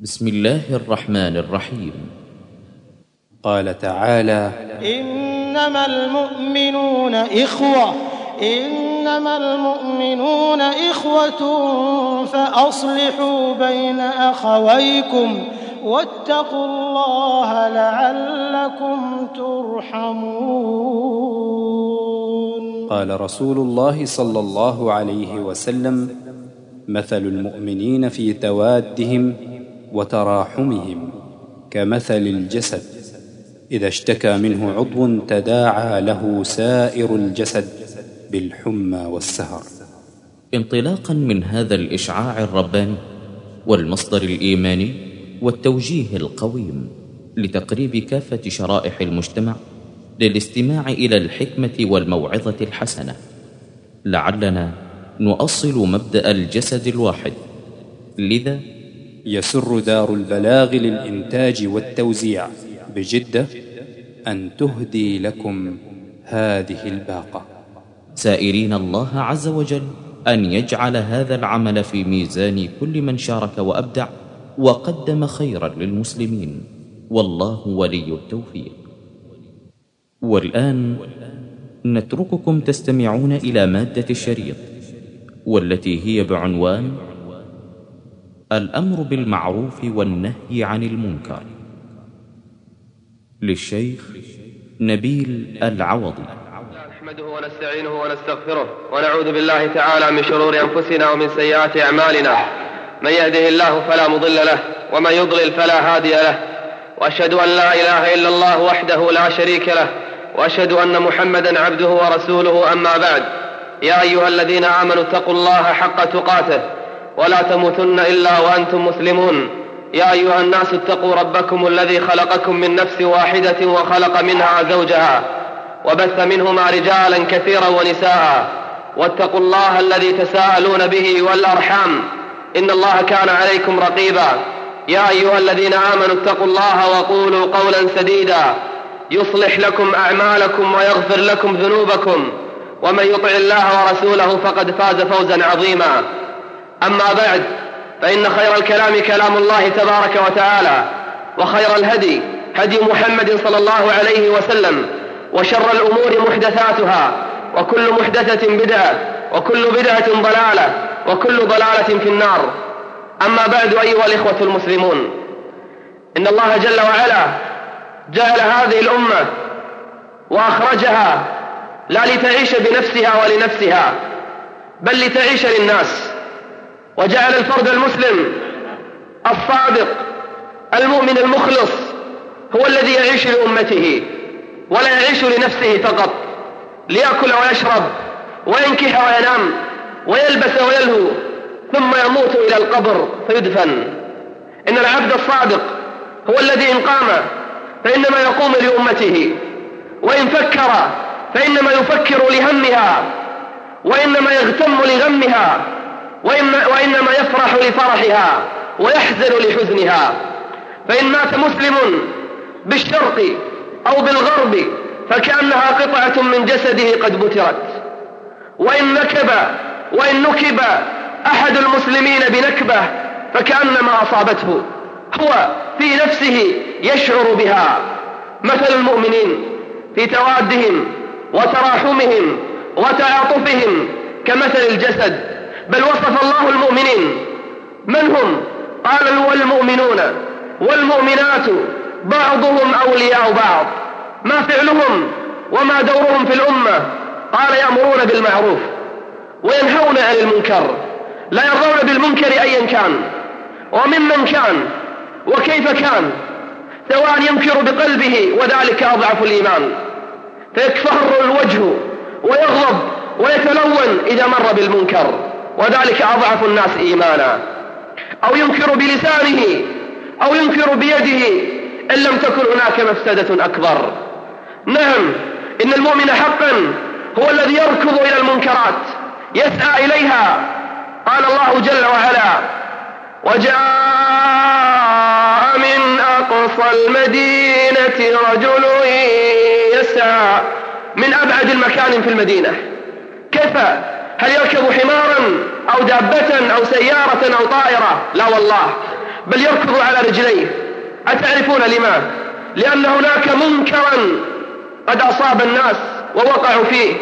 بسم الله الرحمن الرحيم. قال تعالى: إنما المؤمنون إخوة فأصلحوا بين أخويكم واتقوا الله لعلكم ترحمون. قال رسول الله صلى الله عليه وسلم: مثل المؤمنين في توادهم وتراحمهم كمثل الجسد إذا اشتكى منه عضو تداعى له سائر الجسد بالحمى والسهر. انطلاقا من هذا الإشعاع الرباني والمصدر الإيماني والتوجيه القويم لتقريب كافة شرائح المجتمع للاستماع إلى الحكمة والموعظة الحسنة، لعلنا نؤصل مبدأ الجسد الواحد. لذا يسر دار البلاغ للإنتاج والتوزيع بجدة أن تهدي لكم هذه الباقة، سائرين الله عز وجل أن يجعل هذا العمل في ميزان كل من شارك وأبدع وقدم خيرا للمسلمين، والله ولي التوفيق. والآن نترككم تستمعون إلى مادة الشريط، والتي هي بعنوان الأمر بالمعروف والنهي عن المنكر، للشيخ نبيل العوضي. نحمده ونستعينه ونستغفره ونعوذ بالله تعالى من شرور أنفسنا ومن سيئات أعمالنا، من يهده الله فلا مضل له ومن يضلل فلا هادي له، وأشهد أن لا إله إلا الله وحده لا شريك له، وأشهد أن محمدا عبده ورسوله. أما بعد، يا أيها الذين آمنوا اتقوا الله حق تقاته ولا تموتن إلا وأنتم مسلمون. يا أيها الناس اتقوا ربكم الذي خلقكم من نفس واحدة وخلق منها زوجها وبث منهما رجالا كثيرا ونساء، واتقوا الله الذي تساءلون به والأرحام إن الله كان عليكم رقيبا. يا أيها الذين آمنوا اتقوا الله وقولوا قولا سديدا يصلح لكم أعمالكم ويغفر لكم ذنوبكم، ومن يطع الله ورسوله فقد فاز فوزا عظيما. أما بعد، فإن خير الكلام كلام الله تبارك وتعالى، وخير الهدي هدي محمد صلى الله عليه وسلم، وشر الأمور محدثاتها، وكل محدثة بدعة، وكل بدعة ضلالة، وكل ضلالة في النار. أما بعد، أيها الإخوة المسلمون، إن الله جل وعلا جعل هذه الأمة وأخرجها لا لتعيش بنفسها ولنفسها، بل لتعيش للناس، وجعل الفرد المسلم الصادق المؤمن المخلص هو الذي يعيش لأمته ولا يعيش لنفسه فقط، ليأكل ويشرب وينكح وينام ويلبس ويلهو ثم يموت إلى القبر فيدفن. إن العبد الصادق هو الذي إن قام فإنما يقوم لأمته، وإن فكر فإنما يفكر لهمها، وإنما يغتم لغمها، وإنما يفرح لفرحها ويحزن لحزنها. فإن مات مسلم بالشرق أو بالغرب فكأنها قطعة من جسده قد بترت. وإن نكب أحد المسلمين بنكبة فكأنما أصابته، هو في نفسه يشعر بها. مثل المؤمنين في توادهم وتراحمهم وتعاطفهم كمثل الجسد، بل وصف الله المؤمنين. من هم؟ قال: والمؤمنون والمؤمنات بعضهم أولياء بعض. ما فعلهم وما دورهم في الأمة؟ قال: يأمرون بالمعروف وينهون عن المنكر، لا يرضون بالمنكر أيا كان وممن كان وكيف كان، سواء ينكر بقلبه وذلك أضعف الإيمان، فيكفر الوجه ويغضب ويتلون إذا مر بالمنكر، وذلك أضعف الناس إيمانا، أو ينكر بلسانه أو ينكر بيده إن لم تكن هناك مفسدة أكبر. نعم، إن المؤمن حقا هو الذي يركض إلى المنكرات يسعى إليها. قال الله جل وعلا: وجاء من أقصى المدينة رجل يسعى. من أبعد المكان في المدينة. كيف؟ هل يركب حمارا أو دابة أو سيارة أو طائرة؟ لا والله، بل يركض على رجليه. أتعرفون لما؟ لأن هناك منكرا قد أصاب الناس ووقعوا فيه.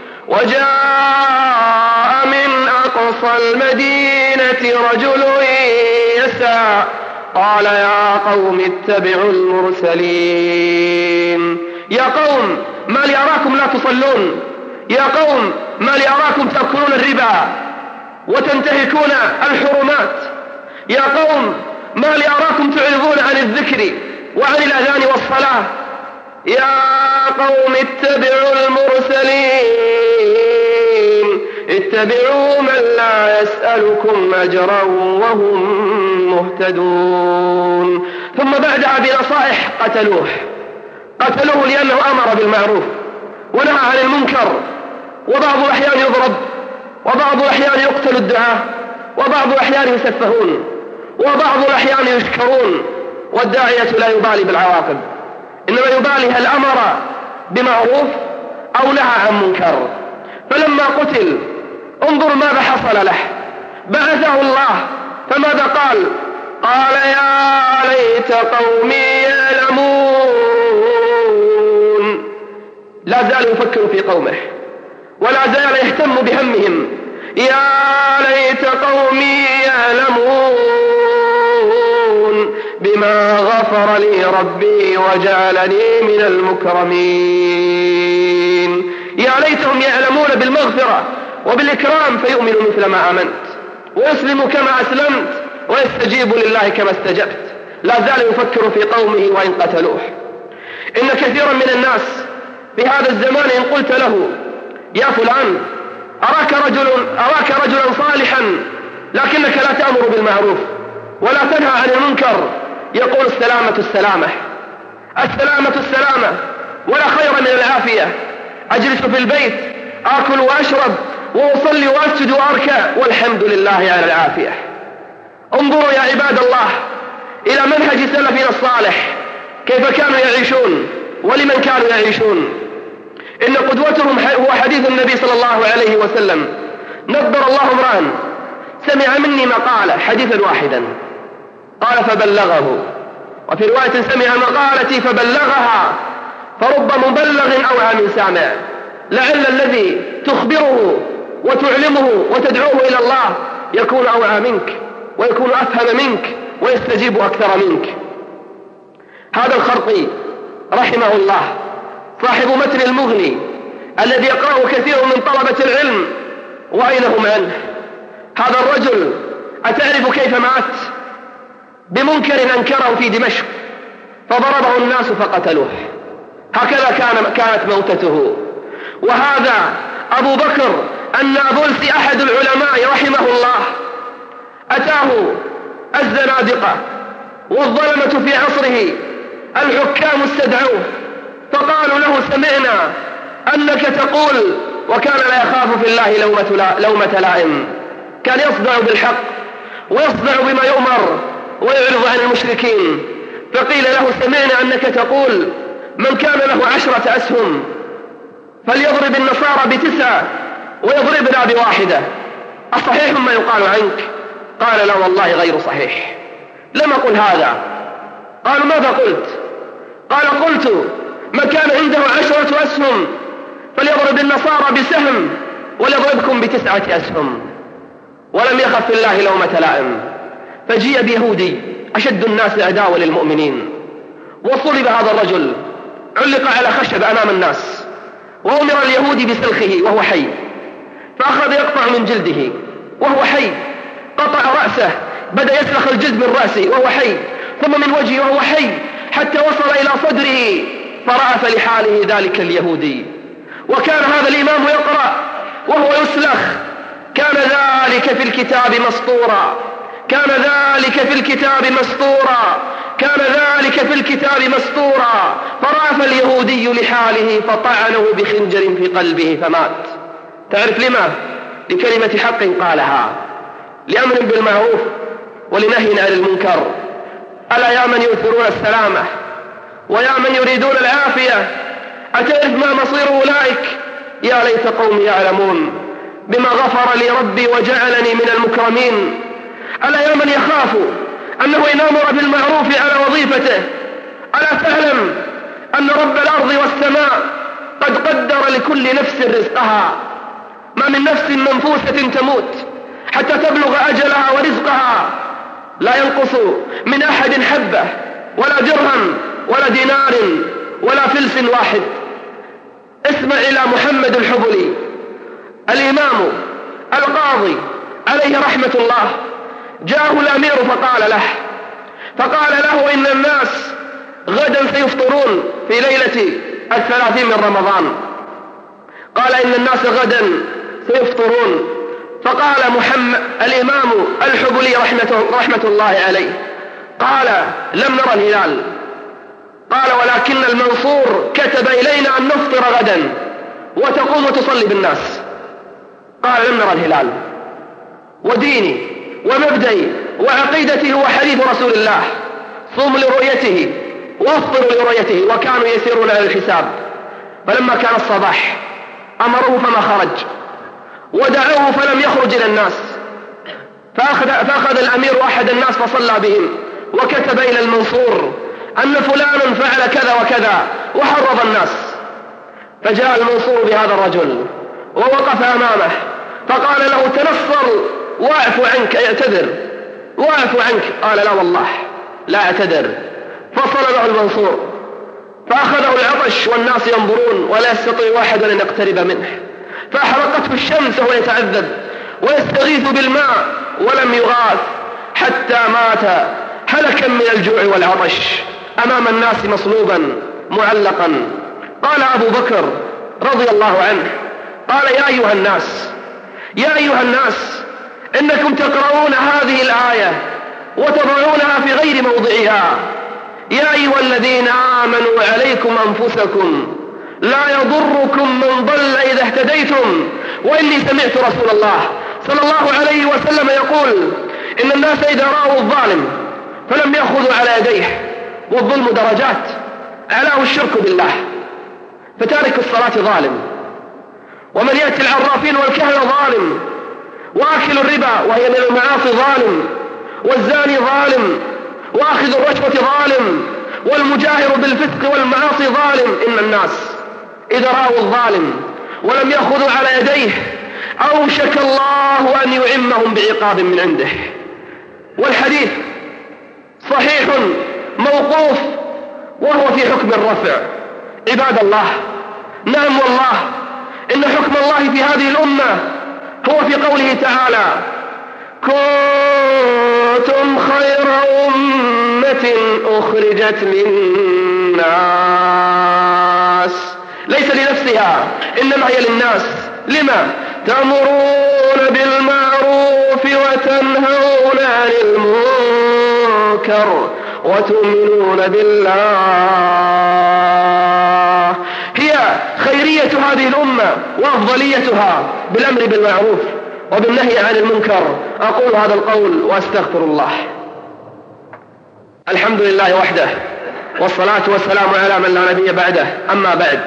وجاء من أقصى المدينة رجل يسعى قال يا قوم اتبعوا المرسلين. يا قوم ما لي أراكم لا تصلون، يا قوم ما لي أراكم تأكلون الربا وتنتهكون الحرمات، يا قوم ما لي أراكم تعرضون عن الذكر وعن الأذان والصلاة. يا قوم اتبعوا المرسلين، اتبعوا من لا يسألكم أجرا وهم مهتدون. ثم بعدها بنصائح قتلوه لأنه أمر بالمعروف ونهى عن المنكر، وبعض الأحيان يضرب، وبعض الأحيان يقتل الدعاة، وبعض الأحيان يسفهون، وبعض الأحيان يشكرون. والداعية لا يبالي بالعواقب، إنما يبالي هل أمر بمعروف أو نهى عن منكر. فلما قتل انظر ماذا حصل له، بعثه الله فماذا قال؟ قال يا ليت قومي يعلمون. لا زال يفكر في قومه ولا زال يهتم بهمهم. يا ليت قومي يعلمون بما غفر لي ربي وجعلني من المكرمين. يا ليتهم يعلمون بالمغفرة وبالإكرام فيؤمنوا مثل ما آمنت، ويسلموا كما أسلمت، ويستجيبوا لله كما استجبت. لا زال يفكر في قومه وإن قتلوه. إن كثيرا من الناس في هذا الزمان إن قلت له يا فلان أراك رجلا صالحا لكنك لا تأمر بالمعروف ولا تنهى عن المنكر، يقول السلامة السلامة، السلامة السلامة، ولا خير من العافية. أجلس في البيت آكل وأشرب وأصلي وأسجد وأركع والحمد لله على العافية. انظروا يا عباد الله إلى منهج سلفنا الصالح كيف كانوا يعيشون ولمن كانوا يعيشون. إن قدوتهم هو حديث النبي صلى الله عليه وسلم. نبر الله امرأ سمع مني مقالة حديثا واحدا قال فبلغه، وفي رواية سمع مقالتي فبلغها، فرب مبلغ أوعى من سامع. لعل الذي تخبره وتعلمه وتدعوه إلى الله يكون أوعى منك ويكون أفهم منك ويستجيب أكثر منك. هذا الخرقي رحمه الله صاحب متن المغني الذي يقرأه كثير من طلبة العلم وأين هم عنه. هذا الرجل أتعرف كيف مات؟ بمنكر أنكره في دمشق فضربه الناس فقتلوه. هكذا كانت موتته. وهذا أبو بكر النابلسي أحد العلماء رحمه الله أتاه الزنادقة والظلمة في عصره، الحكام استدعوه فقالوا له سمعنا أنك تقول، وكان لا يخاف في الله لومة لائم، كان يصدع بالحق ويصدع بما يؤمر ويعرض عن المشركين. فقيل له سمعنا أنك تقول من كان له 10 أسهم فليضرب النصارى ب9 ويضربنا ب1، أصحيح ما يقال عنك؟ قال لا والله غير صحيح، لم أقل هذا. قال ماذا قلت؟ قال قلت من كان عنده 10 أسهم فليضرب النصارى بسهم وليضربكم ب9 أسهم. ولم يخف في الله لومة لائم. فجيء بيهودي أشد الناس عداوة للمؤمنين وصلب هذا الرجل، علق على خشب أمام الناس، وأمر اليهودي بسلخه وهو حي، فأخذ يقطع من جلده وهو حي، قطع رأسه، بدأ يسلخ الجلد من رأسه وهو حي، ثم من وجهه وهو حي، حتى وصل إلى صدره فرأف لحاله ذلك اليهودي. وكان هذا الإمام يقرأ وهو يسلخ. كان ذلك في الكتاب مسطورا، كان ذلك في الكتاب مسطورا، كان ذلك في الكتاب مسطورا. فرأف اليهودي لحاله فطعنه بخنجر في قلبه فمات. تعرف لما؟ لكلمة حق قالها، لأمر بالمعروف ولنهي عن المنكر. ألا يا من يؤثرون السلامة ويا من يريدون العافية، أتعرف ما مصير أولئك؟ يا ليت قومي يعلمون بما غفر لي ربي وجعلني من المكرمين. ألا يا من يخاف أنه إن أمر بالمعروف على وظيفته. ألا تعلم أن رب الأرض والسماء قد قدر لكل نفس رزقها؟ ما من نفس منفوسة تموت حتى تبلغ أجلها ورزقها لا ينقص من أحد حبة ولا درهم ولا دينار ولا فلس واحد. اسمع إلى محمد الحبلي الإمام القاضي عليه رحمة الله. جاءه الأمير فقال له إن الناس غدا سيفطرون في ليلة 30 من رمضان. قال إن الناس غدا سيفطرون. فقال محمد الإمام الحبلي رحمة الله عليه قال لم نرى الهلال. قال ولكن المنصور كتب إلينا أن نفطر غدا وتقوم تصلي بالناس. قال لم نرى الهلال. وديني ومبدئي وعقيدتي هو حديث رسول الله: صوم لرؤيته وافطر لرؤيته. وكانوا يسيرون على الحساب. فلما كان الصباح أمروه فما خرج، ودعوه فلم يخرج إلى الناس. فأخذ الأمير أحد الناس فصلى بهم وكتب إلى المنصور أن فلانا فعل كذا وكذا وحرض الناس. فجاء المنصور بهذا الرجل ووقف أمامه فقال له: تنصر واعف عنك، اعتذر واعف عنك. قال: لا والله لا اعتذر. فصل له المنصور فأخذه العطش والناس ينظرون ولا يستطيع واحد أن يقترب منه، فأحرقته الشمس وهو يتعذب ويستغيث بالماء ولم يغاث حتى مات هلكا من الجوع والعطش أمام الناس مصلوبا معلقا. قال أبو بكر رضي الله عنه قال: يا أيها الناس إنكم تقرؤون هذه الآية وتضعونها في غير موضعها. يا أيها الذين آمنوا عليكم أنفسكم لا يضركم من ضل إذا اهتديتم. وإني سمعت رسول الله صلى الله عليه وسلم يقول: إن الناس إذا رأوا الظالم فلم يأخذوا على يديه، والظلم درجات، أعلاه الشرك بالله، فتارك الصلاة ظالم، ومن يأتي العرافين والكهنة ظالم، وآكل الربا وهي من المعاصي ظالم، والزاني ظالم، وآخذ الرشوة ظالم، والمجاهر بالفسق والمعاصي ظالم. إن الناس إذا رأوا الظالم ولم يأخذوا على يديه أوشك الله أن يعمهم بعقاب من عنده. والحديث صحيح موقوف وهو في حكم الرفع. عباد الله، نعم والله إن حكم الله في هذه الأمة هو في قوله تعالى: كنتم خير أمة أخرجت للناس، ليس لنفسها إنما هي للناس. لما؟ تأمرون بالمعروف وتنهون عن المنكر وتؤمنون بالله. هي خيرية هذه الأمة وأفضليتها بالأمر بالمعروف وبالنهي عن المنكر. أقول هذا القول وأستغفر الله. الحمد لله وحده، والصلاة والسلام على من لا نبي بعده. أما بعد،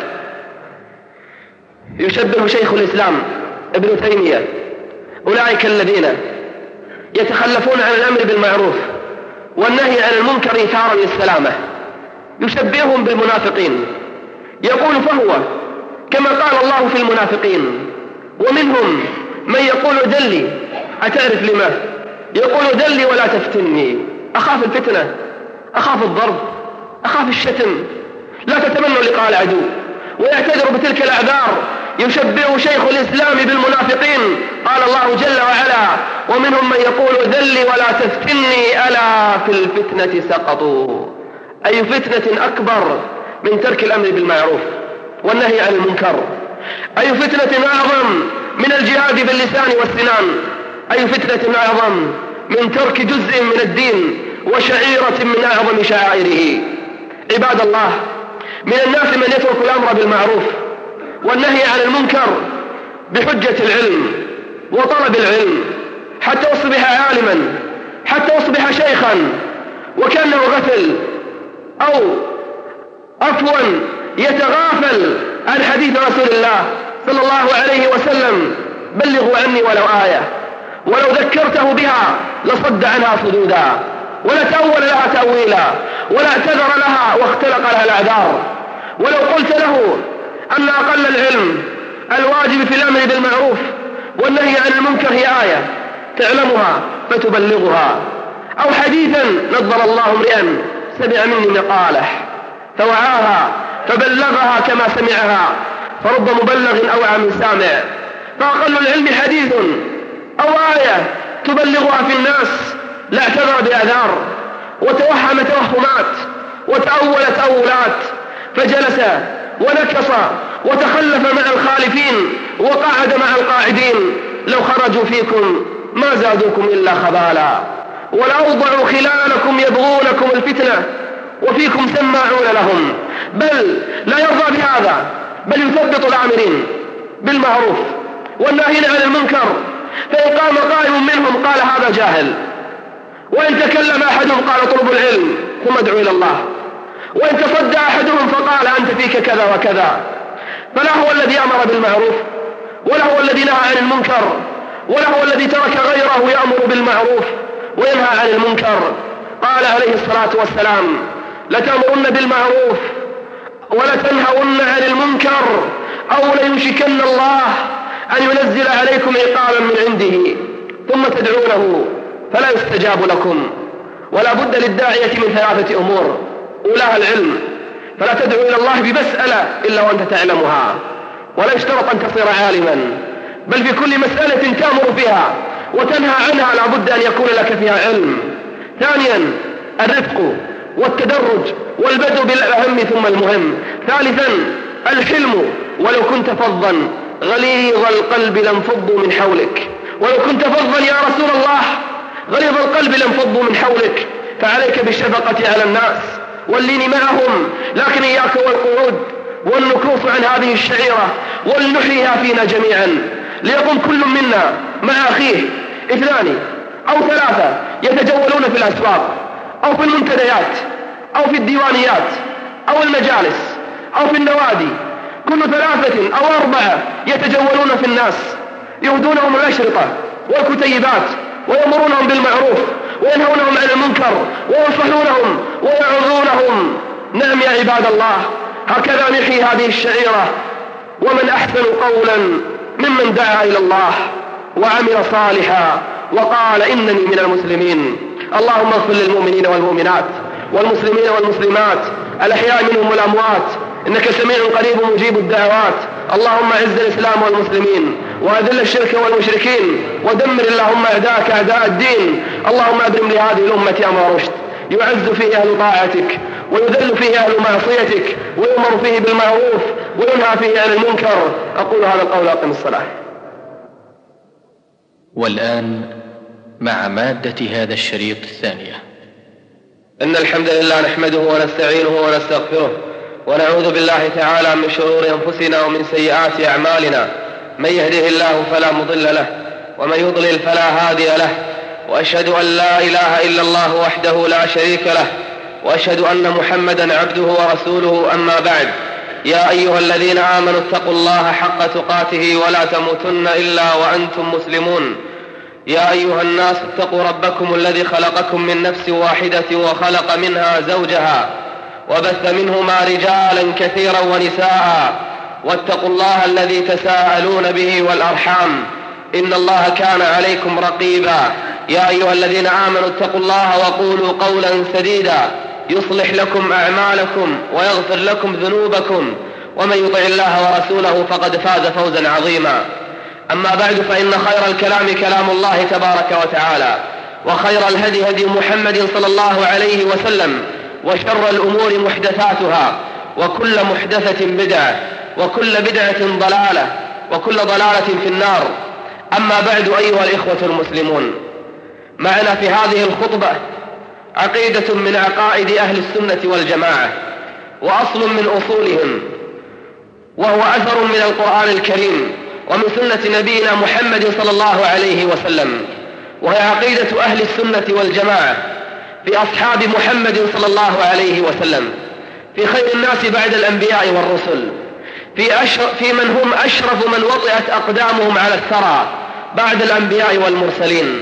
يشبه شيخ الإسلام ابن تيمية أولئك الذين يتخلفون عن الأمر بالمعروف والنهي عن المنكر إيثارا للسلامة، يشبههم بالمنافقين. يقول: فهو كما قال الله في المنافقين: ومنهم من يقول دلي. أتعرف لما يقول دلي ولا تفتني؟ أخاف الفتنة، أخاف الضرب، أخاف الشتم، لا تتمنوا لقاء العدو، ويعتذر بتلك الأعذار. يشبه شيخ الإسلام بالمنافقين. قال الله جل وعلا: ومنهم من يقول ذلي ولا تفتني ألا في الفتنة سقطوا. أي فتنة أكبر من ترك الأمر بالمعروف والنهي عن المنكر؟ أي فتنة أعظم من الجهاد باللسان والسنان؟ أي فتنة أعظم من ترك جزء من الدين وشعيرة من أعظم شعائره؟ عباد الله، من الناس من يترك الأمر بالمعروف والنهي عن المنكر بحجة العلم وطلب العلم حتى يصبح عالما، حتى يصبح شيخا، وكأنه غفل أو عفوا يتغافل عن حديث رسول الله صلى الله عليه وسلم: بلغوا عني ولو آية، ولو ذكرته بها لصد عنها صدودا. ولا تأول لها تأويلا ولا اعتذر لها واختلق لها الأعذار. ولو قلت له أن أقل العلم الواجب في الأمر بالمعروف والنهي عن المنكر هي آية تعلمها فتبلغها، أو حديثا نظر الله امرئا سمع مني مقاله فوعاها فبلغها كما سمعها، فرب مبلغ أوعى من سامع. فأقل العلم حديث أو آية تبلغها في الناس لا اعتذر بأعذار وتوهم توهمات وتأول تأولات، فجلس ونكص وتخلف مع الخالفين وقعد مع القاعدين. لو خرجوا فيكم ما زادوكم إلا خبالا، ولأوضعوا خلالكم يبغونكم الفتنة وفيكم سماعون لهم. بل لا يرضى بهذا، بل يثبط الآمرين بالمعروف والناهين عن المنكر. فإن قام قائم منهم قال هذا جاهل، وإن تكلم أحدهم قال اطلبوا العلم ثم ادعوا إلى الله، وإن تصدى أحدهم فقال أنت فيك كذا وكذا. فلا هو الذي أمر بالمعروف ولا هو الذي نهى عن المنكر ولا هو الذي ترك غيره يأمر بالمعروف وينهى عن المنكر. قال عليه الصلاة والسلام لتأمرن بالمعروف ولتنهون عن المنكر أو ليوشكن الله أن ينزل عليكم عقابا من عنده ثم تدعونه فلا يستجاب لكم. ولا بد للداعية من 3 أمور: أولاها العلم، فلا تدعو إلى الله بمسألة إلا وأنت تعلمها، ولا يشترط أن تصير عالما، بل في كل مسألة تأمر فيها وتنهى عنها لا بد أن يكون لك فيها علم. ثانيا الرفق والتدرج والبدء بالأهم ثم المهم. ثالثا الحلم، ولو كنت فظا غليظ القلب لانفضوا من حولك. ولو كنت فظا يا رسول الله غليظ القلب لانفضوا من حولك، فعليك بالشفقة على الناس واللين معهم، لكن إياك والقعود والنكوص عن هذه الشعيرة ولنحيها فينا جميعا، ليقوم كل منا مع أخيه 2 أو 3 يتجولون في الأسواق أو في المنتديات أو في الديوانيات أو المجالس أو في النوادي، كل 3 أو 4 يتجولون في الناس يهدونهم الأشرطة والكتيبات ويأمرونهم بالمعروف وينهونهم عن المنكر وينصحونهم ويعظونهم. نعم يا عباد الله، هكذا نحيي هذه الشعيرة. ومن أحسن قولا ممن دعا إلى الله وعمل صالحا وقال إنني من المسلمين. اللهم اغفر للمؤمنين والمؤمنات والمسلمين والمسلمات الأحياء منهم والأموات، إنك سميع قريب مجيب الدعوات. اللهم أعز الإسلام والمسلمين وأذل الشرك والمشركين ودمر اللهم أعداءك أعداء الدين. اللهم أبرم لهذه الأمة أمر رشد يعز فيه أهل طاعتك ويذل فيه أهل معصيتك ويؤمر فيه بالمعروف وينهى فيه عن المنكر. أقول هذا القول وأقم الصلاة. والآن مع مادة هذا الشريط الثانية. إن الحمد لله نحمده ونستعينه ونستغفره ونعوذ بالله تعالى من شرور أنفسنا ومن سيئات أعمالنا. من يهده الله فلا مضل له ومن يضلل فلا هادي له، وأشهد أن لا إله إلا الله وحده لا شريك له، وأشهد أن محمدا عبده ورسوله. أما بعد، يا أيها الذين آمنوا اتقوا الله حق تقاته ولا تموتن إلا وأنتم مسلمون. يا أيها الناس اتقوا ربكم الذي خلقكم من نفس واحدة وخلق منها زوجها وبث منهما رجالا كثيرا ونساء، واتقوا الله الذي تساءلون به والأرحام إن الله كان عليكم رقيبا. يا أيها الذين آمنوا اتقوا الله وقولوا قولا سديدا يصلح لكم أعمالكم ويغفر لكم ذنوبكم، ومن يطع الله ورسوله فقد فاز فوزا عظيما. أما بعد، فإن خير الكلام كلام الله تبارك وتعالى، وخير الهدي هدي محمد صلى الله عليه وسلم، وشر الأمور محدثاتها، وكل محدثة بدعة، وكل بدعة ضلالة، وكل ضلالة في النار. أما بعد، أيها الإخوة المسلمون، معنا في هذه الخطبة عقيدة من عقائد أهل السنة والجماعة، وأصل من أصولهم، وهو أثر من القرآن الكريم ومن سنة نبينا محمد صلى الله عليه وسلم، وهي عقيدة أهل السنة والجماعة في أصحاب محمد صلى الله عليه وسلم، في خير الناس بعد الأنبياء والرسل، في من هم أشرف من وطئت أقدامهم على الثرى بعد الأنبياء والمرسلين،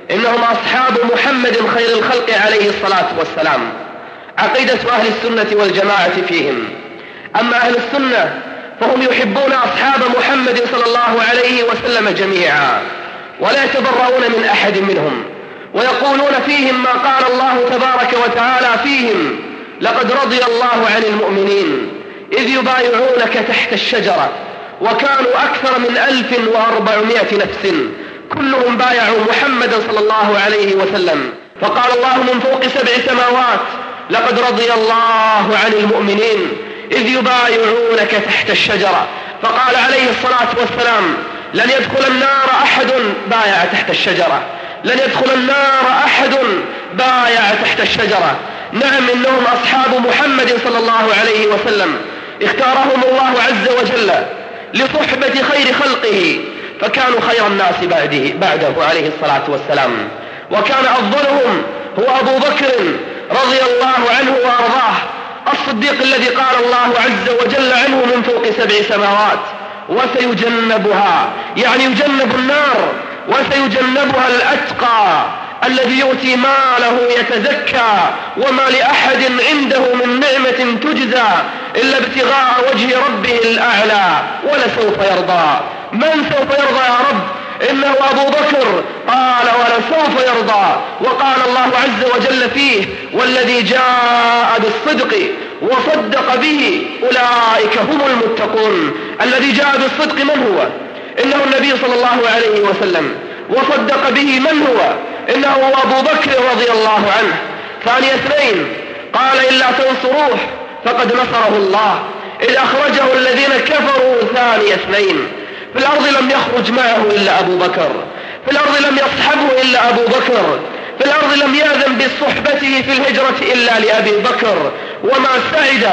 إنهم أصحاب محمد خير الخلق عليه الصلاة والسلام. عقيدة أهل السنة والجماعة فيهم. أما أهل السنة فهم يحبون أصحاب محمد صلى الله عليه وسلم جميعا، ولا يتبرؤون من أحد منهم، ويقولون فيهم ما قال الله تبارك وتعالى فيهم: لقد رضي الله عن المؤمنين إذ يبايعونك تحت الشجرة وكانوا أكثر من 1400 نفس كلهم بايعوا محمدا صلى الله عليه وسلم. فقال الله من فوق 7 سماوات: لقد رضي الله عن المؤمنين إذ يبايعونك تحت الشجرة. فقال عليه الصلاة والسلام: لن يدخل النار أحد بايع تحت الشجرة، لن يدخل النار أحد بايع تحت الشجرة. نعم، إنهم أصحاب محمد صلى الله عليه وسلم، اختارهم الله عز وجل لصحبة خير خلقه، فكانوا خير الناس بعده عليه الصلاة والسلام. وكان أفضلهم هو أبو بكر رضي الله عنه وأرضاه، الصديق الذي قال الله عز وجل عنه من فوق 7 سماوات: وسيجنبها، يعني يجنب النار، وسيجنبها الأتقى الذي يؤتي ماله يتزكى وما لأحد عنده من نعمة تجزى إلا ابتغاء وجه ربه الأعلى ولسوف يرضى. من سوف يرضى يا رب؟ إنه أبو بكر. قال: ولسوف يرضى. وقال الله عز وجل فيه: والذي جاء بالصدق وصدق به أولئك هم المتقون. الذي جاء بالصدق من هو؟ إنه النبي صلى الله عليه وسلم. وصدق به من هو؟ إنه أبو بكر رضي الله عنه. ثاني 2 قال: إلا تنصروه فقد نصره الله إذ أخرجه الذين كفروا. ثاني 2 في الأرض لم يخرج معه إلا أبو بكر، في الأرض لم يصحبه إلا أبو بكر، في الأرض لم يأذن بصحبته في الهجرة إلا لأبي بكر. وما سعد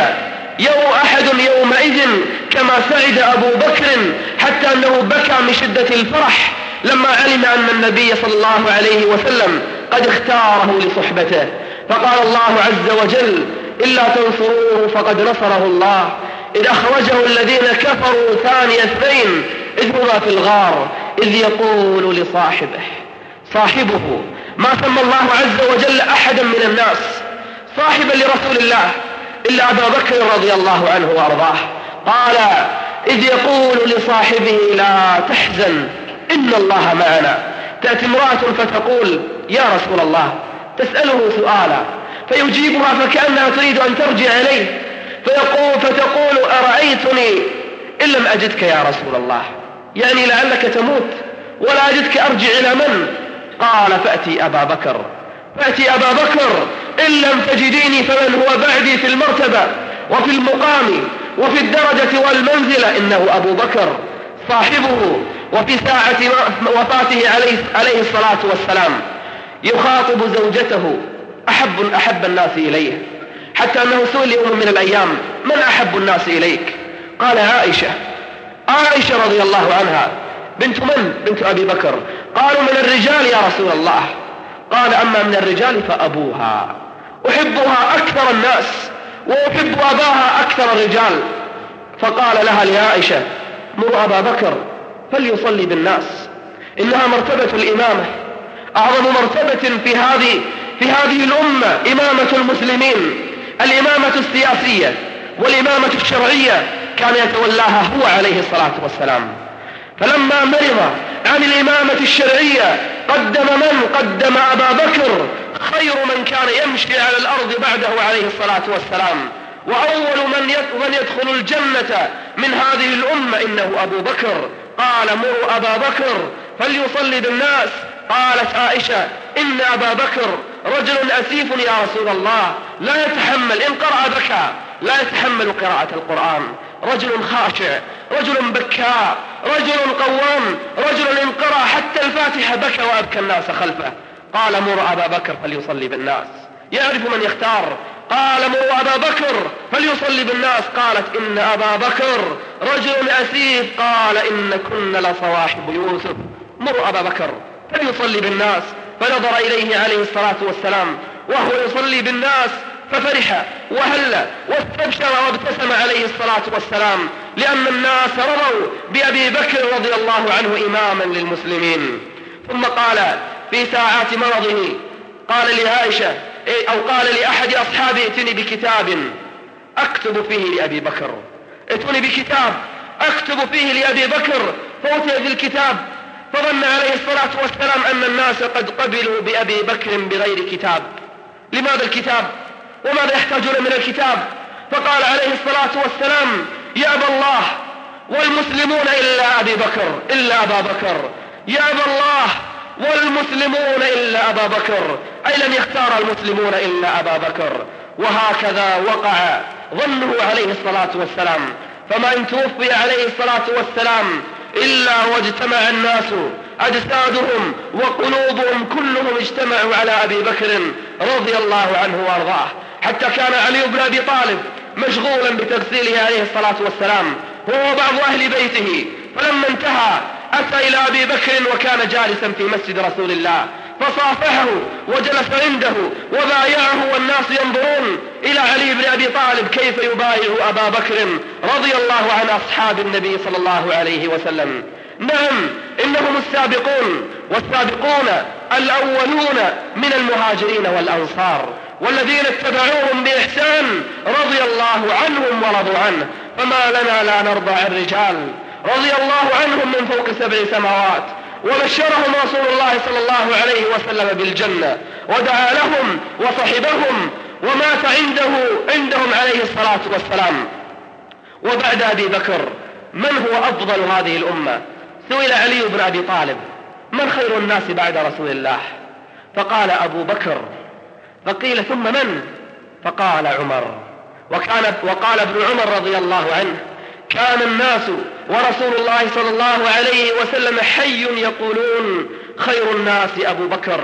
أحد يومئذ كما سعد أبو بكر، حتى أنه بكى من شدة الفرح لما علم أن النبي صلى الله عليه وسلم قد اختاره لصحبته. فقال الله عز وجل: إلا تنصروه فقد نصره الله إذ أخرجه الذين كفروا. ثاني 2 إذ هما في الغار إذ يقول صاحبه ما سمى الله عز وجل أحدا من الناس صاحبا لرسول الله إلا أبا بكر رضي الله عنه وأرضاه. قال: إذ يقول لصاحبه: لا تحزن إن الله معنا. تأتي امرأة فتقول: يا رسول الله، تسأله سؤالا فيجيبها فكأنها تريد أن ترجع إليه، فتقول: أرأيتني إن لم أجدك يا رسول الله، يعني لعلك تموت ولا أجدك أرجع إلى من؟ قال: فأتي أبا بكر إن لم تجديني فمن هو بعدي في المرتبة وفي المقام وفي الدرجة والمنزلة إنه أبو بكر صاحبه. وفي ساعة وفاته عليه الصلاة والسلام يخاطب زوجته: أحب الناس إليه، حتى أنه سئل يوم من الأيام: من أحب الناس إليك؟ قال: عائشة رضي الله عنها. بنت من؟ بنت أبي بكر. قالوا: من الرجال يا رسول الله. قال: أما من الرجال فأبوها، أحبها أكثر الناس وأحب أباها أكثر الرجال. فقال لها لعائشة: مر أبا بكر فليصلي بالناس، إنها مرتبة الإمامة، أعظم مرتبة في هذه الأمة، إمامة المسلمين، الإمامة السياسية والإمامة الشرعية كان يتولاها هو عليه الصلاة والسلام. فلما مرض عن الإمامة الشرعية قدم أبا بكر، خير من كان يمشي على الأرض بعده عليه الصلاة والسلام، وأول من يدخل الجنة من هذه الأمة إنه أبو بكر. قال: مروا أبا بكر فليصلي بالناس. قالت عائشة: إن أبا بكر رجل أسيف يا رسول الله، لا يتحمل، إن قرأ بكى، لا يتحمل قراءة القرآن، رجل خاشع، رجل بكاء، رجل قوام، رجل إن قرأ حتى الفاتحة بكى وأبكى الناس خلفه. قال: مر أبا بكر فليصلي بالناس. يعرف من يختار. قال: مروا أبا بكر فليصلي بالناس. قالت: إن أبا بكر رجل أسيف. قال: إن كن لصواحب يوسف. مروا أبا بكر فليصلي بالناس. فنظر إليه عليه الصلاة والسلام وهو يصلي بالناس ففرح وهل واستبشر وابتسم عليه الصلاة والسلام، لأن الناس رضوا بأبي بكر رضي الله عنه إماما للمسلمين. ثم قال: في ساعات مرضه قال لعائشة أو قال لأحد أصحابه ائتني بكتاب أكتب فيه لأبي بكر، ائتني بكتاب أكتب فيه لأبي بكر، فأتي بالكتاب فظن عليه الصلاة والسلام أن الناس قد قبلوا بأبي بكر بغير كتاب. لماذا الكتاب؟ وماذا يحتاجون من الكتاب؟ فقال عليه الصلاة والسلام يأبى الله والمسلمون إلا أبا بكر، يأبى الله والمسلمون إلا أبا بكر، أي لم يختار المسلمون إلا أبا بكر. وهكذا وقع ظنه عليه الصلاة والسلام، فما إن توفي عليه الصلاة والسلام إلا واجتمع الناس أجسادهم وقلوبهم كلهم اجتمعوا على أبي بكر رضي الله عنه وارضاه، حتى كان علي بن أبي طالب مشغولا بتغسيله عليه الصلاة والسلام هو وبعض أهل بيته، فلما انتهى أتى إلى أبي بكر وكان جالسا في مسجد رسول الله فصافحه وجلس عنده وبايعه، والناس ينظرون إلى علي بن أبي طالب كيف يبايع أبا بكر رضي الله عن أصحاب النبي صلى الله عليه وسلم. نعم إنهم السابقون والسابقون الأولون من المهاجرين والأنصار والذين اتبعوهم بإحسان رضي الله عنهم ورضوا عنه، فما لنا لا نرضى عن الرجال رضي الله عنهم من فوق 7 سماوات، وبشرهم رسول الله صلى الله عليه وسلم بالجنة ودعا لهم وصحبهم ومات عندهم عليه الصلاة والسلام. وبعد أبي بكر من هو أفضل هذه الأمة؟ سئل علي بن أبي طالب من خير الناس بعد رسول الله؟ فقال أبو بكر، فقيل ثم من؟ فقال عمر. وقال ابن عمر رضي الله عنه كان الناس ورسول الله صلى الله عليه وسلم حي يقولون خير الناس أبو بكر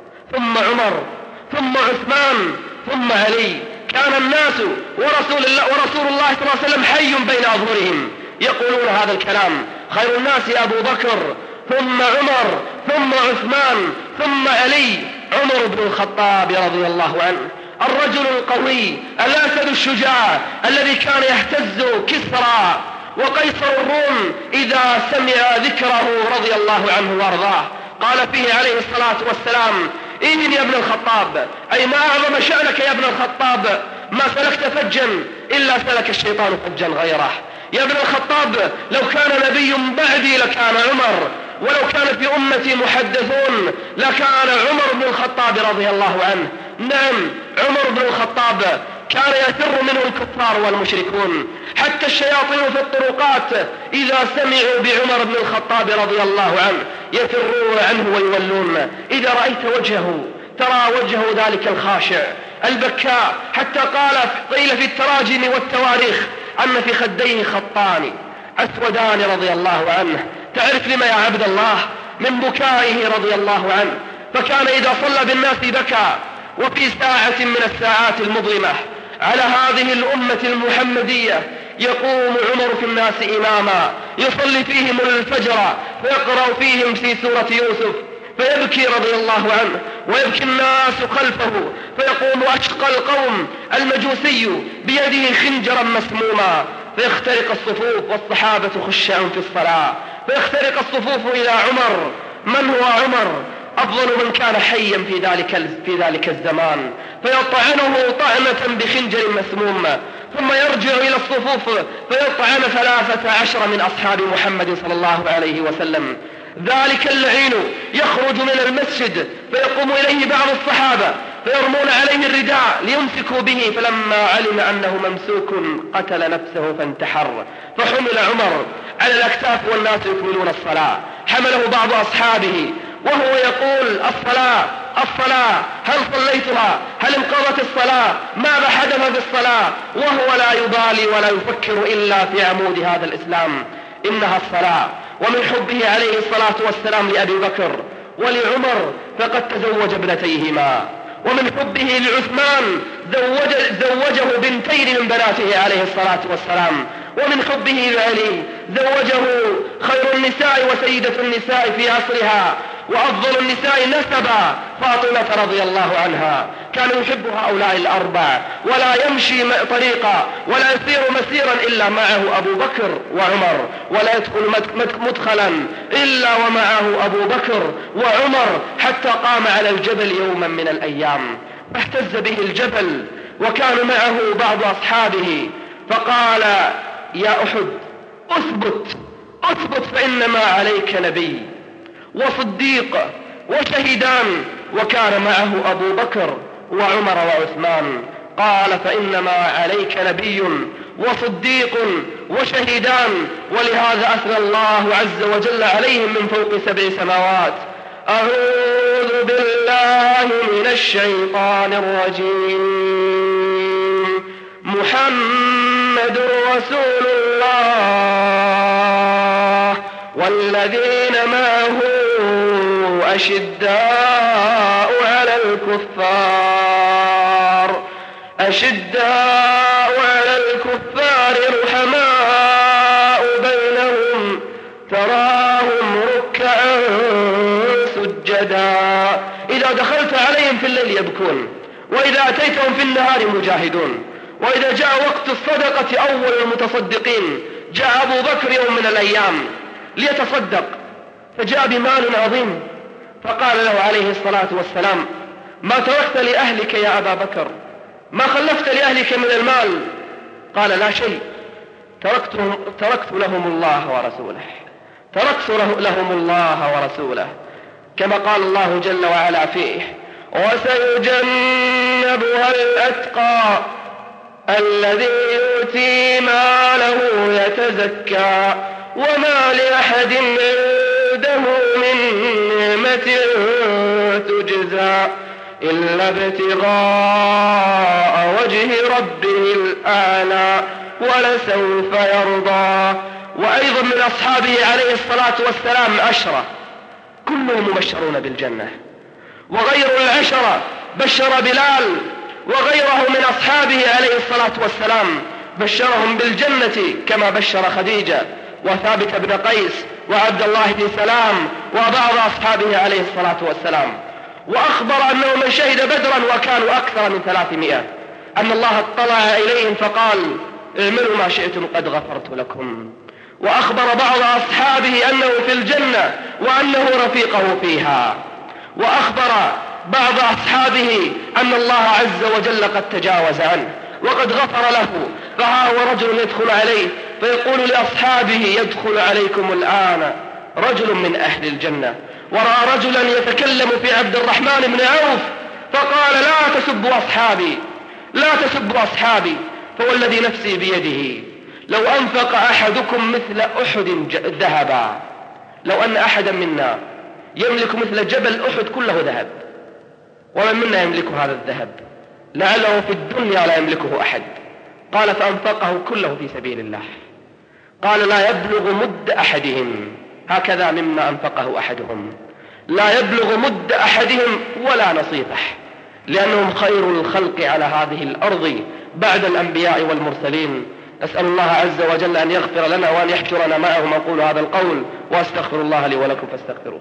ثم عمر ثم عثمان ثم علي. كان الناس ورسول الله صلى الله عليه وسلم حي بين أظهرهم يقولون هذا الكلام، خير الناس أبو بكر ثم عمر ثم عثمان ثم علي. عمر بن الخطاب رضي الله عنه الرجل القوي الأسد الشجاع الذي كان يهتز كسرى وقيصر الروم إذا سمع ذكره رضي الله عنه وارضاه. قال فيه عليه الصلاة والسلام إذن يا ابن الخطاب، أي ما أعظم شأنك يا ابن الخطاب، ما سلكت فجا إلا سلك الشيطان فجا غيره. يا ابن الخطاب لو كان نبي بعدي لكان عمر، ولو كان في أمتي محدثون لكان عمر بن الخطاب رضي الله عنه. نعم عمر بن الخطاب كان يفر منه الكفار والمشركون، حتى الشياطين في الطرقات إذا سمعوا بعمر بن الخطاب رضي الله عنه يفرون عنه ويولون. إذا رأيت وجهه ترى وجهه ذلك الخاشع البكاء، حتى قيل في التراجم والتواريخ أن في خديه خطان أسودان رضي الله عنه. تعرف لما يا عبد الله؟ من بكائه رضي الله عنه، فكان إذا صلى بالناس بكى. وفي ساعة من الساعات المظلمة على هذه الأمة المحمدية يقوم عمر في الناس إماما يصلي فيهم الفجر ويقرأ فيهم في سورة يوسف، فيبكي رضي الله عنه ويبكي الناس خلفه، فيقوم أشقى القوم المجوسي بيده خنجرا مسموما فيخترق الصفوف والصحابة خشعا في الصلاة، فيخترق الصفوف إلى عمر. من هو عمر؟ أفضل من كان حيا في ذلك الزمان، فيطعنه طعنة بخنجر مسموم، ثم يرجع إلى الصفوف فيطعن 13 من أصحاب محمد صلى الله عليه وسلم. ذلك اللعين يخرج من المسجد فيقوم إليه بعض الصحابة فيرمون عليه الرداء ليمسكوا به، فلما علم أنه ممسوك قتل نفسه فانتحر، فحمل عمر على الأكتاف والناس يكملون الصلاة. حمله بعض أصحابه وهو يقول الصلاة هل صليتها؟ هل انقضت الصلاة؟ ماذا حدث في الصلاة؟ وهو لا يبالي ولا يفكر إلا في عمود هذا الإسلام، إنها الصلاة. ومن حبه عليه الصلاة والسلام لأبي بكر ولعمر فقد تزوج ابنتيهما، ومن حبه لعثمان زوجه بنتين من بناته عليه الصلاة والسلام، ومن حبه لعلي زوجه خير النساء وسيدة النساء في عصرها وأفضل النساء نسبا فاطمة رضي الله عنها، كان يحب هؤلاء الأربع، ولا يمشي طريقا ولا يسير مسيرا إلا معه أبو بكر وعمر، ولا يدخل مدخلا إلا ومعه أبو بكر وعمر، حتى قام على الجبل يوما من الأيام فاهتز به الجبل، وكان معه بعض أصحابه، فقال: يا أحد أثبت فإنما عليك نبي وصديق وشهيدان، وكان معه أبو بكر وعمر وعثمان. قال: فإنما عليك نبي وصديق وشهيدان، ولهذا أثنى الله عز وجل عليهم من فوق 7 سماوات. أعوذ بالله من الشيطان الرجيم. محمد رسول الله والذين معه أشداء على الكفار رحماء بينهم، تراهم ركعا سجدا، إذا دخلت عليهم في الليل يبكون، وإذا أتيتهم في النهار مجاهدون. وإذا جاء وقت الصدقة أول المتصدقين جاء أبو بكر يوم من الأيام ليتصدق، فجاء بمال عظيم، فقال له عليه الصلاة والسلام: ما تركت لأهلك يا أبا بكر؟ ما خلفت لأهلك من المال؟ قال: لا شيء، تركت لهم الله ورسوله، كما قال الله جل وعلا فيه: وسيجنبها الأتقى الذي يؤتي ماله يتزكى وما لأحد عنده من نعمة تجزى إلا ابتغاء وجه ربه الأعلى ولسوف يرضى. وأيضا من أصحابه عليه الصلاة والسلام 10 كلهم مبشرون بالجنة، وغير 10 بشر بلال وغيره من أصحابه عليه الصلاة والسلام بشرهم بالجنة، كما بشر خديجة وثابت بن قيس وعبد الله بن سلام وبعض أصحابه عليه الصلاة والسلام. وأخبر أنه من شهد بدرا وكانوا أكثر من 300 أن الله اطلع إليهم فقال: اعملوا ما شئتم قد غفرت لكم. وأخبر بعض أصحابه أنه في الجنة وأنه رفيقه فيها. وأخبر بعض أصحابه أن الله عز وجل قد تجاوز عنه وقد غفر له، فها هو رجل يدخل عليه فيقول لأصحابه: يدخل عليكم الآن رجل من أهل الجنة. ورأى رجلا يتكلم في عبد الرحمن بن عوف فقال: لا تسبوا أصحابي، فوالذي نفسي بيده لو أنفق أحدكم مثل أحد ذهبا، لو أن أحدا منا يملك مثل جبل أحد كله ذهب، ومن منا يملك هذا الذهب لعله في الدنيا لا يملكه أحد، قال: فأنفقه كله في سبيل الله، قال: لا يبلغ مد أحدهم هكذا مما أنفقه أحدهم، لا يبلغ مد أحدهم ولا نصيفه، لأنهم خير الخلق على هذه الأرض بعد الأنبياء والمرسلين. أسأل الله عز وجل أن يغفر لنا وأن يحشرنا معهم. أقول هذا القول وأستغفر الله لي ولكم فاستغفروه.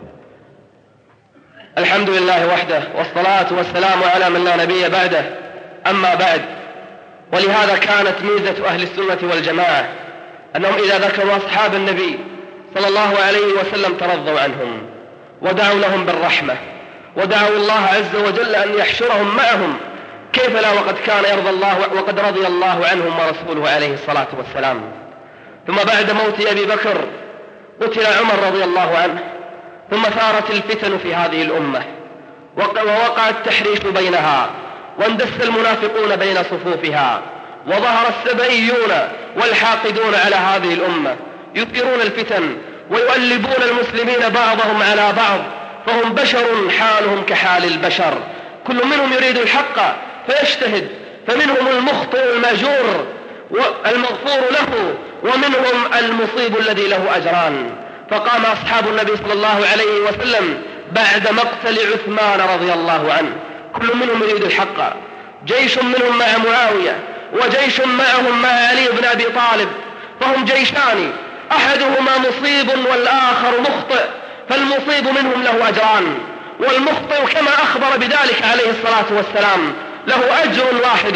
الحمد لله وحده، والصلاة والسلام على من لا نبي بعده. أما بعد، ولهذا كانت ميزة أهل السنة والجماعة أنهم إذا ذكروا أصحاب النبي صلى الله عليه وسلم ترضوا عنهم ودعوا لهم بالرحمة، ودعوا الله عز وجل أن يحشرهم معهم، كيف لا وقد كان يرضى الله وقد رضي الله عنهم ورسوله عليه الصلاة والسلام. ثم بعد موت أبي بكر قتل عمر رضي الله عنه، ثم ثارت الفتن في هذه الأمة ووقع التحريش بينها، واندس المنافقون بين صفوفها، وظهر السبئيون والحاقدون على هذه الأمة يثيرون الفتن ويؤلبون المسلمين بعضهم على بعض، فهم بشر حالهم كحال البشر، كل منهم يريد الحق فيجتهد، فمنهم المخطئ المأجور المغفور له، ومنهم المصيب الذي له أجران. فقام أصحاب النبي صلى الله عليه وسلم بعد مقتل عثمان رضي الله عنه، كل منهم يريد الحق، جيش منهم مع معاوية وجيش معهم مع علي بن أبي طالب، فهم جيشان، أحدهما مصيب والآخر مخطئ، فالمصيب منهم له أجران، والمخطئ كما أخبر بذلك عليه الصلاة والسلام له أجر واحد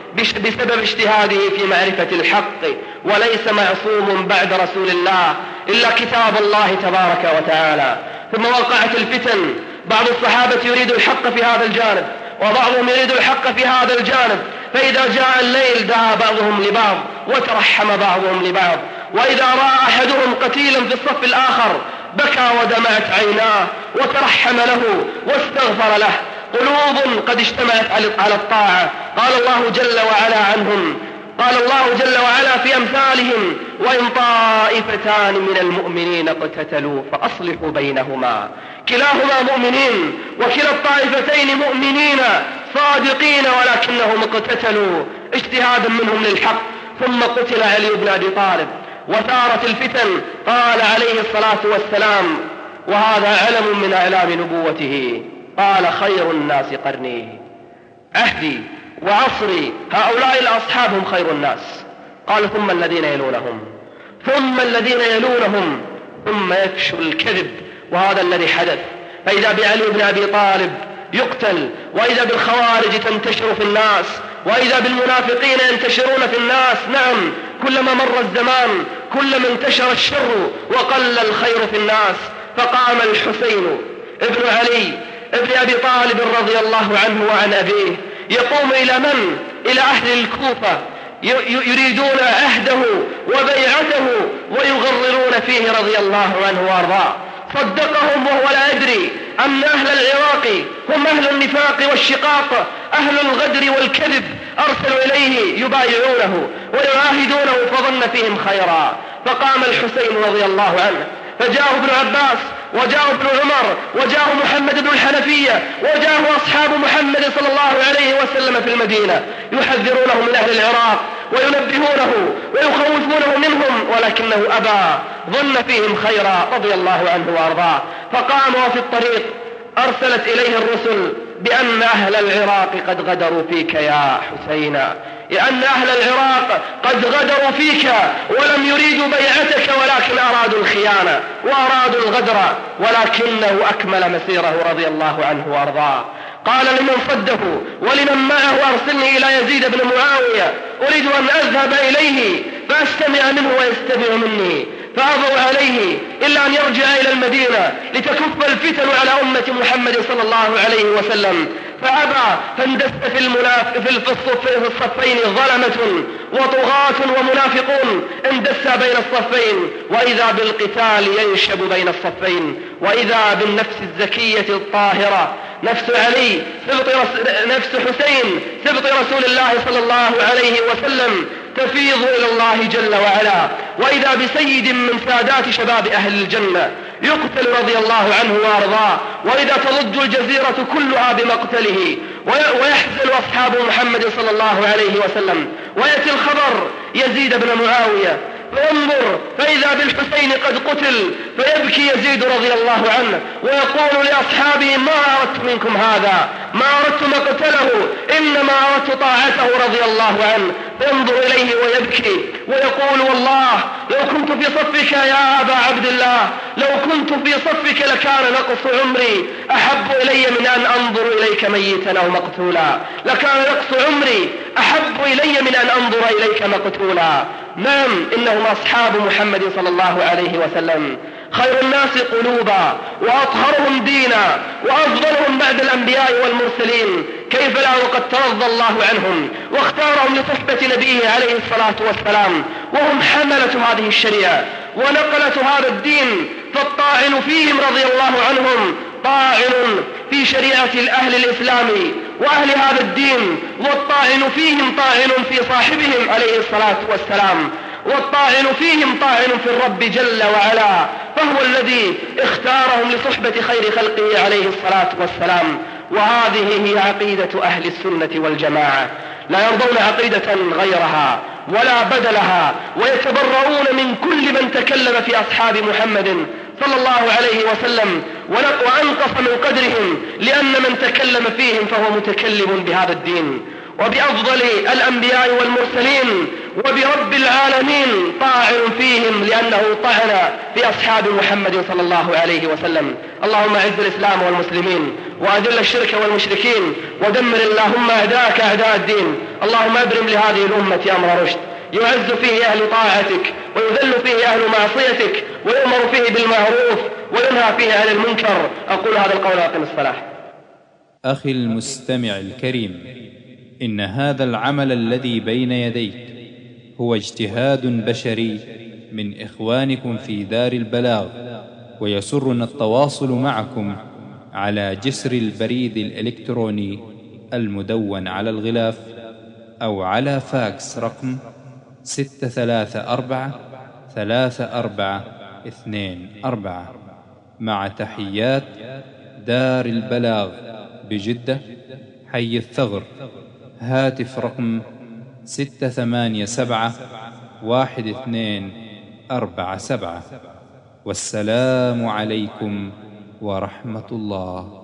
بسبب اجتهاده في معرفة الحق، وليس معصوم بعد رسول الله إلا كتاب الله تبارك وتعالى. ثم وقعت الفتن، بعض الصحابة يريد الحق في هذا الجانب وبعضهم يريد الحق في هذا الجانب، فإذا جاء الليل دعا بعضهم لبعض وترحم بعضهم لبعض، وإذا رأى أحدهم قتيلا في الصف الآخر بكى ودمعت عيناه وترحم له واستغفر له. قلوب قد اجتمعت على الطاعة. قال الله جل وعلا عنهم، قال الله جل وعلا في أمثالهم: وإن طائفتان من المؤمنين اقتتلوا فأصلحوا بينهما. كلاهما مؤمنين وكلا الطائفتين مؤمنين صادقين، ولكنهم اقتتلوا اجتهادا منهم للحق. ثم قتل علي بن أبي طالب وثارت الفتن. قال عليه الصلاة والسلام، وهذا علم من أعلام نبوته، قال: خير الناس قرني، عهدي وعصري، هؤلاء الأصحاب هم خير الناس. قال: ثم الذين يلونهم، ثم الذين يلونهم، ثم يفشو الكذب. وهذا الذي حدث. فإذا بعلي بن أبي طالب يقتل، وإذا بالخوارج تنتشر في الناس، وإذا بالمنافقين ينتشرون في الناس. نعم، كلما مر الزمان كلما انتشر الشر وقل الخير في الناس. فقام الحسين ابن علي ابن أبي طالب رضي الله عنه وعن أبيه يقوم إلى من؟ إلى أهل الكوفة، يريدون عهده وبيعته ويغررون فيه رضي الله عنه وارضاه. صدقهم وهو لا يدري أن أهل العراق هم أهل النفاق والشقاق، أهل الغدر والكذب، أرسلوا إليه يبايعونه ويعاهدونه فظن فيهم خيرا. فقام الحسين رضي الله عنه، فجاءه ابن عباس وجاءه ابن عمر وجاءه محمد بن الحنفية وجاءه أصحاب محمد صلى الله عليه وسلم في المدينة يحذرونه من أهل العراق وينبهونه ويخوفونه منهم، ولكنه أبى، ظن فيهم خيرا رضي الله عنه وأرضاه. فقام وفي الطريق أرسلت إليه الرسل بأن أهل العراق قد غدروا فيك يا حسين، لأن أهل العراق قد غدروا فيك ولم يريدوا بيعتك، ولكن أرادوا الخيانة وأرادوا الغدر، ولكنه أكمل مسيره رضي الله عنه وأرضاه. قال لمن صده ولمن معه: أرسلني إلى يزيد بن معاوية، أريد أن أذهب إليه فأستمع منه ويستمع مني. فأبوا عليه إلا أن يرجع إلى المدينة لتكف الفتن على أمة محمد صلى الله عليه وسلم، فأبى، فاندس في الصفين ظلمة وطغاة ومنافقون، اندس بين الصفين، وإذا بالقتال ينشب بين الصفين، وإذا بالنفس الزكية الطاهرة، نفس علي نفس حسين سبط رسول الله صلى الله عليه وسلم تفيض إلى الله جل وعلا، وإذا بسيد من سادات شباب أهل الجنة يقتل رضي الله عنه وارضاه، وإذا تضج الجزيرة كلها بمقتله، ويحزن أصحاب محمد صلى الله عليه وسلم، ويأتي الخبر يزيد بن معاوية فينظر فإذا بالحسين قد قتل، فيبكي يزيد رضي الله عنه ويقول لأصحابه: ما أردت منكم هذا، ما أردت مقتله، إنما أردت طاعته رضي الله عنه. فينظر إليه ويبكي ويقول: والله لو كنت في صفك يا أبا عبد الله، لو كنت في صفك لكان نقص عمري أحب إلي من أن أنظر إليك ميتا أو مقتولا، لكان نقص عمري أحب إلي من أن أنظر إليك مقتولا. نعم، إنهم أصحاب محمد صلى الله عليه وسلم، خير الناس قلوبا وأطهرهم دينا وأفضلهم بعد الأنبياء والمرسلين. كيف لا وقد ترضى الله عنهم واختارهم لصحبة نبيه عليه الصلاة والسلام، وهم حملة هذه الشريعة ونقلة هذا الدين. فالطاعن فيهم رضي الله عنهم طاعن في شريعة الأهل الإسلام وأهل هذا الدين، والطاعن فيهم طاعن في صاحبهم عليه الصلاة والسلام، والطاعن فيهم طاعن في الرب جل وعلا، فهو الذي اختارهم لصحبة خير خلقه عليه الصلاة والسلام. وهذه هي عقيدة أهل السنة والجماعة، لا يرضون عقيدة غيرها ولا بدلها، ويتبرؤون من كل من تكلم في أصحاب محمد صلى الله عليه وسلم وأنقص من قدرهم، لأن من تكلم فيهم فهو متكلم بهذا الدين. وبأفضل الأنبياء والمرسلين وبرب العالمين طاعن فيهم لأنه طعن في أصحاب محمد صلى الله عليه وسلم. اللهم أعز الإسلام والمسلمين وأذل الشرك والمشركين ودمر اللهم أعداءك أعداء الدين. اللهم أبرم لهذه الأمة أمر رشد يعز فيه أهل طاعتك ويذل فيه أهل معصيتك ويؤمر فيه بالمعروف وينهى فيه عن المنكر. أقول هذا القول وأقم الصلاة. أخي المستمع الكريم، إن هذا العمل الذي بين يديك هو اجتهاد بشري من إخوانكم في دار البلاغ، ويسرنا التواصل معكم على جسر البريد الإلكتروني المدون على الغلاف أو على فاكس رقم 634-3424 مع تحيات دار البلاغ بجدة حي الثغر. هاتف رقم 687-1247. والسلام عليكم ورحمة الله.